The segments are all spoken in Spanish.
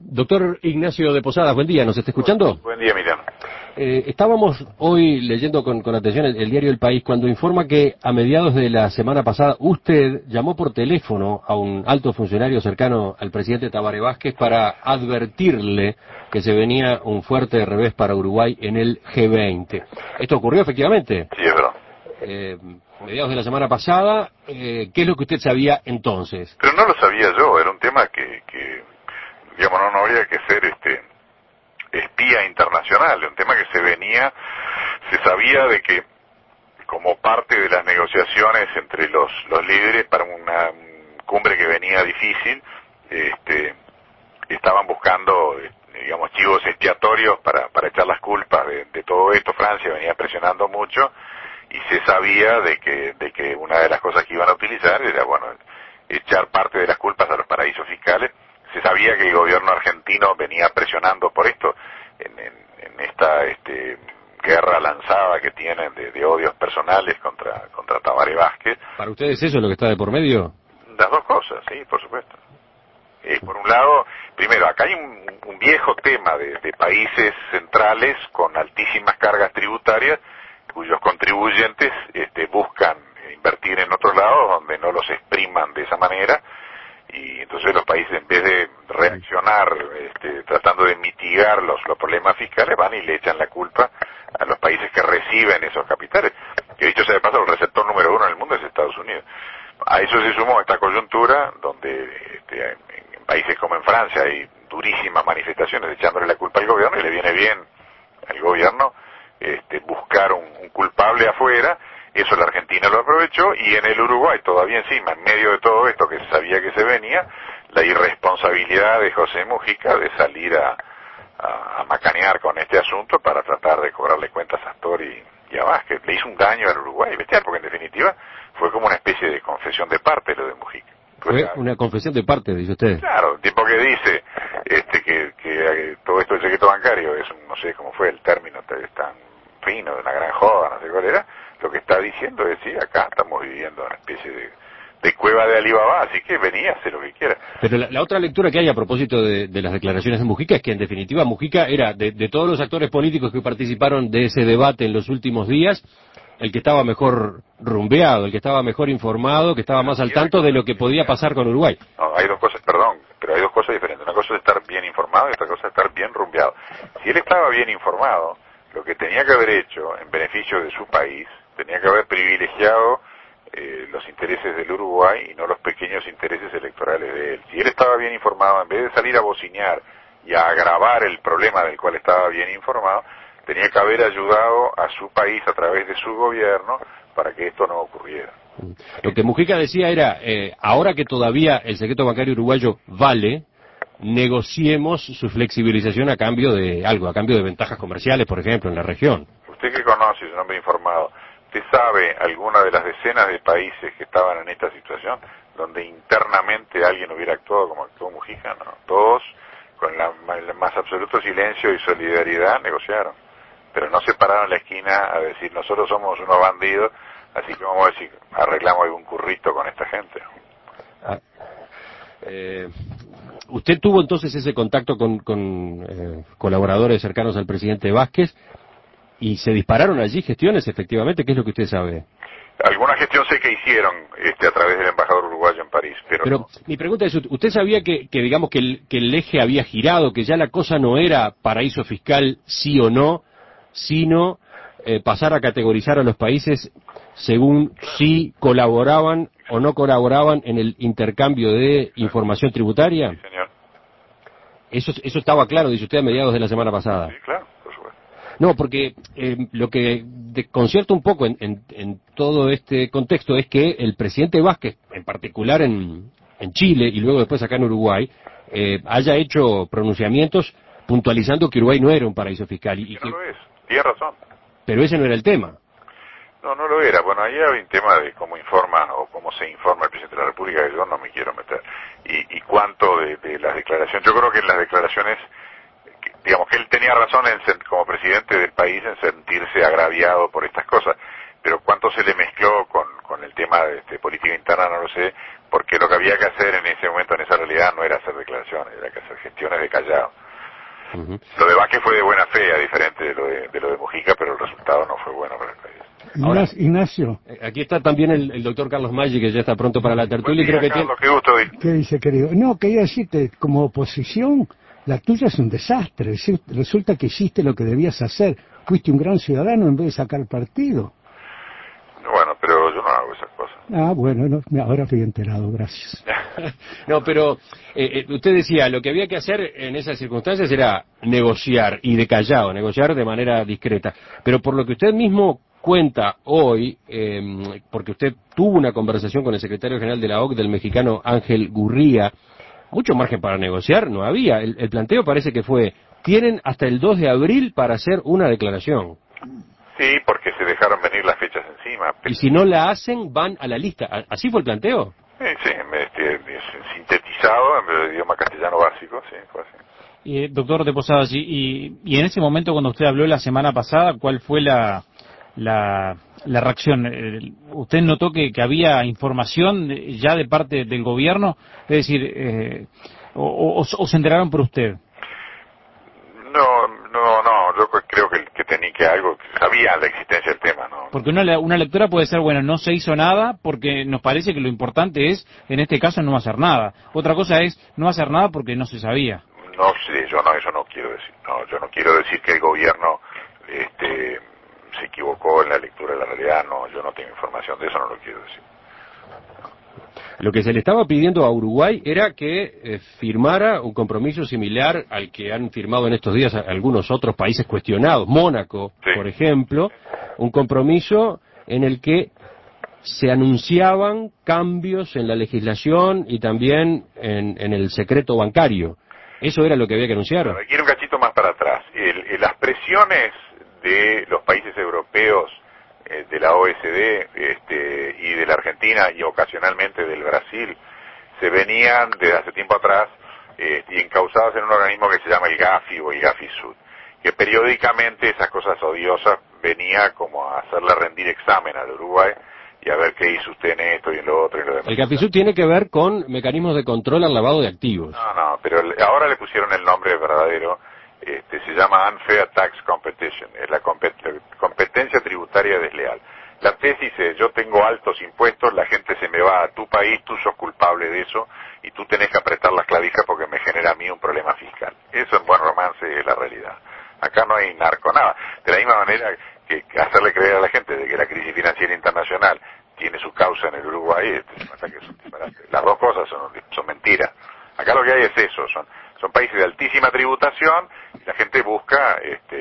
Doctor Ignacio de Posadas, buen día, ¿nos está escuchando? Buen día, Emiliano. Estábamos hoy leyendo con atención el diario El País cuando informa que a mediados de la semana pasada usted llamó por teléfono a un alto funcionario cercano al presidente Tabaré Vázquez para advertirle que se venía un fuerte revés para Uruguay en el G20. ¿Esto ocurrió efectivamente? Sí, es verdad. Mediados de la semana pasada, ¿qué es lo que usted sabía entonces? Pero no lo sabía yo, era un tema que digamos, no habría que ser espía internacional, un tema que se sabía de que como parte de las negociaciones entre los líderes para una cumbre que venía difícil, estaban buscando, digamos, chivos expiatorios para echar las culpas de todo esto. Francia venía presionando mucho y se sabía de que una de las cosas que iban a utilizar era, bueno, echar parte de las culpas a los paraísos fiscales. Se sabía que el gobierno argentino venía presionando por esto, en esta guerra lanzada que tienen de odios personales contra Tabaré Vázquez. ¿Para ustedes eso es lo que está de por medio? Las dos cosas, sí, por supuesto. Por un lado, primero, acá hay un viejo tema de países centrales con altísimas cargas tributarias, cuyos contribuyentes buscan invertir en otros lados donde no los expriman de esa manera. Y entonces los países, en vez de reaccionar tratando de mitigar los problemas fiscales, van y le echan la culpa a los países que reciben esos capitales, que dicho sea de paso, el receptor número uno en el mundo es Estados Unidos. A eso se sumó esta coyuntura donde en países como en Francia hay durísimas manifestaciones echándole la culpa al gobierno, y le viene bien al gobierno buscar un culpable afuera. Eso la Argentina lo aprovechó, y en el Uruguay todavía encima, en medio de todo esto que se sabía que se venía, la irresponsabilidad de José Mujica de salir a macanear con este asunto para tratar de cobrarle cuentas a Astor y a Vázquez. Le hizo un daño al Uruguay bestial, porque en definitiva fue como una especie de confesión de parte lo de Mujica. Fue una confesión de parte, dice usted. Claro, el tipo que dice que todo esto del secreto bancario es, no sé cómo fue el término tan fino, de una gran joda, no sé cuál era. Lo que está diciendo es, sí, acá estamos viviendo una especie de cueva de Alibaba, así que venía, hace lo que quiera. Pero la otra lectura que hay a propósito de las declaraciones de Mujica es que en definitiva Mujica era, de todos los actores políticos que participaron de ese debate en los últimos días, el que estaba mejor rumbeado, el que estaba mejor informado, que estaba más al tanto de lo que podía pasar con Uruguay. No, hay dos cosas, perdón, pero hay dos cosas diferentes. Una cosa es estar bien informado y otra cosa es estar bien rumbeado. Si él estaba bien informado, lo que tenía que haber hecho en beneficio de su país, tenía que haber privilegiado los intereses del Uruguay y no los pequeños intereses electorales de él. Si él estaba bien informado, en vez de salir a bocinear y a agravar el problema del cual estaba bien informado, tenía que haber ayudado a su país a través de su gobierno para que esto no ocurriera. Lo que Mujica decía era, ahora que todavía el secreto bancario uruguayo vale, negociemos su flexibilización a cambio de algo, a cambio de ventajas comerciales, por ejemplo, en la región. Usted que conoce, es un hombre informado, ¿usted sabe alguna de las decenas de países que estaban en esta situación donde internamente alguien hubiera actuado como actuó Mujica? No, todos con el más absoluto silencio y solidaridad negociaron, pero no se pararon en la esquina a decir nosotros somos unos bandidos, así que vamos a decir, arreglamos algún currito con esta gente. ¿Usted tuvo entonces ese contacto con colaboradores cercanos al presidente Vázquez y se dispararon allí gestiones, efectivamente? ¿Qué es lo que usted sabe? Alguna gestión sé que hicieron a través del embajador uruguayo en París, pero no. Mi pregunta es, ¿usted sabía que digamos que el eje había girado, que ya la cosa no era paraíso fiscal sí o no, sino pasar a categorizar a los países según si colaboraban o no colaboraban en el intercambio de información tributaria? Sí, señor. Eso estaba claro, dice usted, a mediados de la semana pasada. Sí, claro, por supuesto. No, porque lo que desconcierta un poco en todo este contexto es que el presidente Vázquez, en particular en Chile y luego después acá en Uruguay, haya hecho pronunciamientos puntualizando que Uruguay no era un paraíso fiscal. Y que no lo es, tiene razón. Pero ese no era el tema. No, no lo era. Bueno, ahí hay un tema de cómo informa o cómo se informa el presidente de la República, que yo no me quiero meter. Y cuánto de las declaraciones. Yo creo que en las declaraciones, digamos que él tenía razón como presidente del país en sentirse agraviado por estas cosas, pero cuánto se le mezcló con el tema de política interna no lo sé, porque lo que había que hacer en ese momento, en esa realidad, no era hacer declaraciones, era que hacer gestiones de callado. Lo de Vázquez fue de buena fe, a diferente de lo de Mujica, pero el resultado no fue bueno para el país. Ahora, Ignacio. Aquí está también el doctor Carlos Maggi, que ya está pronto para la tertulia. Buen día, Carlos, qué gusto. ¿Qué dice, querido? No, quería decirte, como oposición, la tuya es un desastre. Es decir, resulta que hiciste lo que debías hacer. Fuiste un gran ciudadano en vez de sacar partido. Bueno, pero yo no hago esas cosas. Ah, bueno, no, ahora estoy enterado, gracias. No, pero usted decía, lo que había que hacer en esas circunstancias era negociar, y de callado, negociar de manera discreta. Pero por lo que usted mismo cuenta hoy, porque usted tuvo una conversación con el secretario general de la OCDE, del mexicano Ángel Gurría, mucho margen para negociar no había. El planteo parece que fue, tienen hasta el 2 de abril para hacer una declaración. Sí, porque se dejaron venir las fechas encima. Y si no la hacen, van a la lista. ¿Así fue el planteo? Sí, sintetizado en idioma castellano básico, sí, fue así. Doctor de Posadas, y en ese momento cuando usted habló la semana pasada, ¿cuál fue la reacción? ¿Usted notó que había información ya de parte del gobierno? Es decir, o se enteraron por usted. No, yo creo que tenía que algo, sabía la existencia del tema, ¿no? Porque una lectura puede ser, bueno, no se hizo nada porque nos parece que lo importante es, en este caso, no hacer nada. Otra cosa es no hacer nada porque no se sabía. No sé, eso no quiero decir. No, yo no quiero decir que el gobierno se equivocó en la lectura de la realidad, no, yo no tengo información de eso, no lo quiero decir. Lo que se le estaba pidiendo a Uruguay era que firmara un compromiso similar al que han firmado en estos días algunos otros países cuestionados, Mónaco, sí, por ejemplo, un compromiso en el que se anunciaban cambios en la legislación y también en el secreto bancario. ¿Eso era lo que había que anunciar? Bueno, quiero un cachito más para atrás. Las presiones de los países europeos, de la OECD y de la Argentina y ocasionalmente del Brasil se venían desde hace tiempo atrás y encauzadas en un organismo que se llama el GAFI o el GAFI Sud, que periódicamente esas cosas odiosas venía como a hacerle rendir examen al Uruguay y a ver qué hizo usted en esto y en lo otro y lo demás. El GAFI Sud tiene que ver con mecanismos de control al lavado de activos. No, pero ahora le pusieron el nombre verdadero. Se llama Unfair Tax Competition, es la competencia tributaria desleal. La tesis es, yo tengo altos impuestos, la gente se me va a tu país, tú sos culpable de eso, y tú tenés que apretar las clavijas porque me genera a mí un problema fiscal. Eso en buen romance es la realidad. Acá no hay narco, nada. De la misma manera que hacerle creer a la gente de que la crisis financiera internacional tiene su causa en el Uruguay, las dos cosas son mentiras. Acá lo que hay es eso, son países de altísima tributación y la gente busca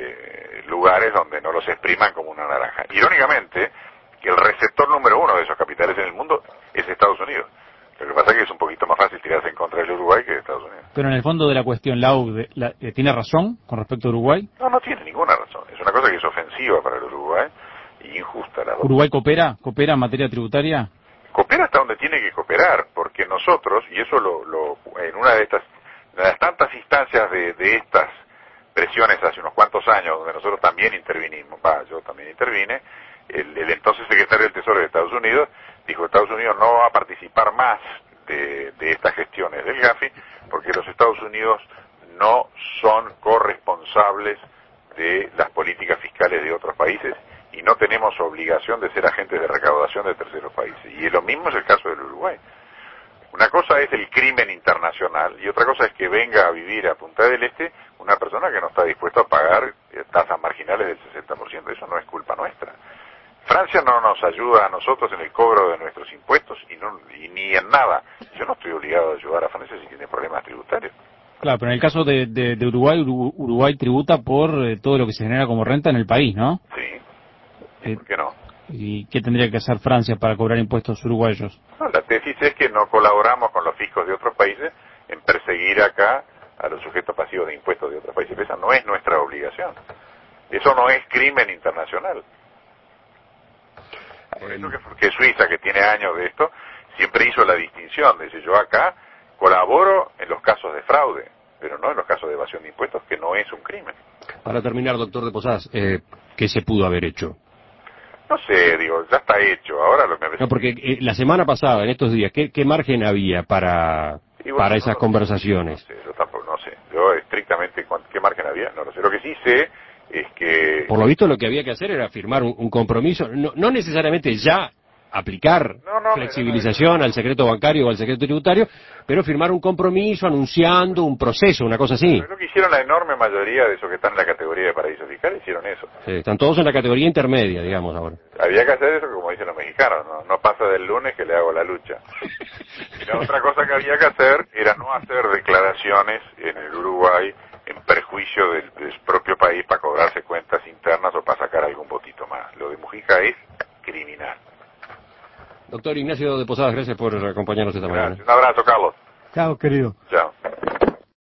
lugares donde no los expriman como una naranja. Irónicamente, que el receptor número uno de esos capitales en el mundo es Estados Unidos. Lo que pasa es que es un poquito más fácil tirarse en contra del Uruguay que de Estados Unidos. Pero en el fondo de la cuestión, la OCDE ¿tiene razón con respecto a Uruguay? No tiene ninguna razón. Es una cosa que es ofensiva para el Uruguay y injusta. ¿Uruguay coopera en materia tributaria? Coopera hasta donde tiene que cooperar, porque nosotros, y eso en una de las tantas instancias de estas presiones hace unos cuantos años, donde nosotros también intervinimos, yo también intervine, el entonces secretario del Tesoro de Estados Unidos dijo que Estados Unidos no va a participar más de estas gestiones del GAFI, porque los Estados Unidos no son corresponsables de las políticas fiscales de otros países y no tenemos obligación de ser agentes de recaudación de terceros países. Y lo mismo es el caso del Uruguay. Una cosa es el crimen internacional y otra cosa es que venga a vivir a Punta del Este una persona que no está dispuesta a pagar tasas marginales del 60%. Eso no es culpa nuestra. Francia no nos ayuda a nosotros en el cobro de nuestros impuestos y ni en nada. Yo no estoy obligado a ayudar a Francia si tiene problemas tributarios. Claro, pero en el caso de Uruguay, Uruguay tributa por todo lo que se genera como renta en el país, ¿no? Sí. ¿Por qué no? ¿Y qué tendría que hacer Francia para cobrar impuestos uruguayos? No, la tesis es que no colaboramos con los fiscos de otros países en perseguir acá a los sujetos pasivos de impuestos de otros países. Esa no es nuestra obligación. Eso no es crimen internacional. Por eso que Suiza, que tiene años de esto, siempre hizo la distinción. Dice, yo acá colaboro en los casos de fraude, pero no en los casos de evasión de impuestos, que no es un crimen. Para terminar, doctor de Posadas, ¿qué se pudo haber hecho? No sé, digo, ya está hecho. Ahora lo que me... No, porque la semana pasada, en estos días, ¿qué margen había para esas conversaciones? No sé, yo tampoco, no sé. Yo estrictamente, ¿qué margen había? No lo sé. Lo que sí sé es que... Por lo visto lo que había que hacer era firmar un compromiso, no necesariamente ya aplicar flexibilización al secreto bancario o al secreto tributario, pero firmar un compromiso anunciando un proceso, una cosa así. Creo que hicieron la enorme mayoría de esos que están en la categoría de paraísos fiscales, hicieron eso. Sí, están todos en la categoría intermedia, digamos ahora. Había que hacer eso, como dicen los mexicanos, no pasa del lunes que le hago la lucha. Y la otra cosa que había que hacer era no hacer declaraciones en el Uruguay en perjuicio del propio país para cobrarse cuentas internas o para sacar algún votito más. Lo de Mujica es criminal. Doctor Ignacio de Posadas, gracias por acompañarnos esta mañana. Un abrazo, Carlos. Chao, querido.